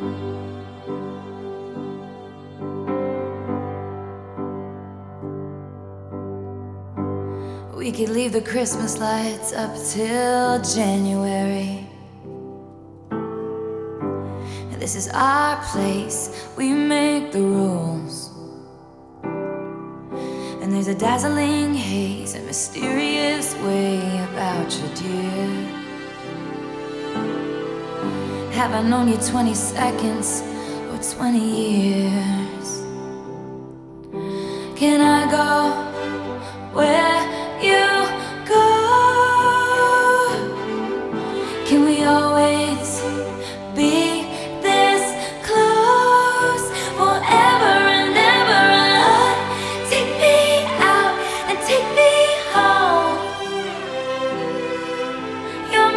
We could leave the Christmas lights up till January. This is our place, we make the rules. And there's a dazzling haze, a mysterious way about you, dear. Have I known you 20 seconds or 20 years? Can I go where you go? Can we always be this close forever and ever? Take me out and take me home. You're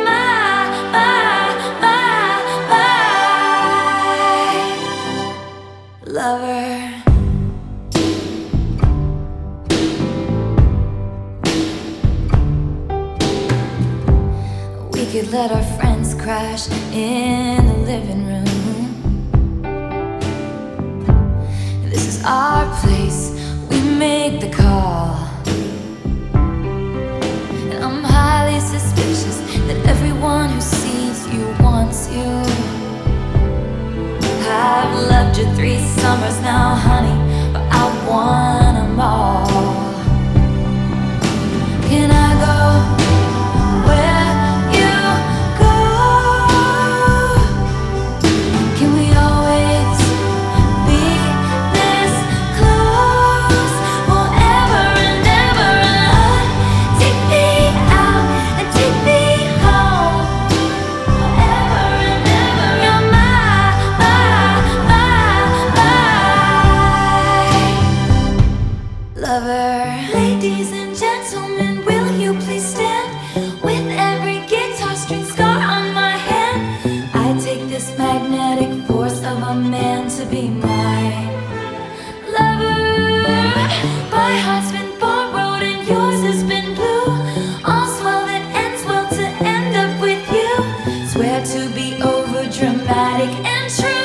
my lover. We could let our friends crash in the living room. This is our place, we make the call. And I'm highly suspicious that everyone who sees you wants you. I've loved you 3 summers now, honey, but I want them all. Can I go where you go? Can we always be this close forever and ever? Take me out and take me home forever and ever. You're my lover. Ladies and gentlemen, will you please stand? With every guitar string scar on my hand, I take this magnetic force of a man to be my lover. My heart's been borrowed and yours has been blue. All swell that ends well to end up with you. Swear to be over dramatic and true.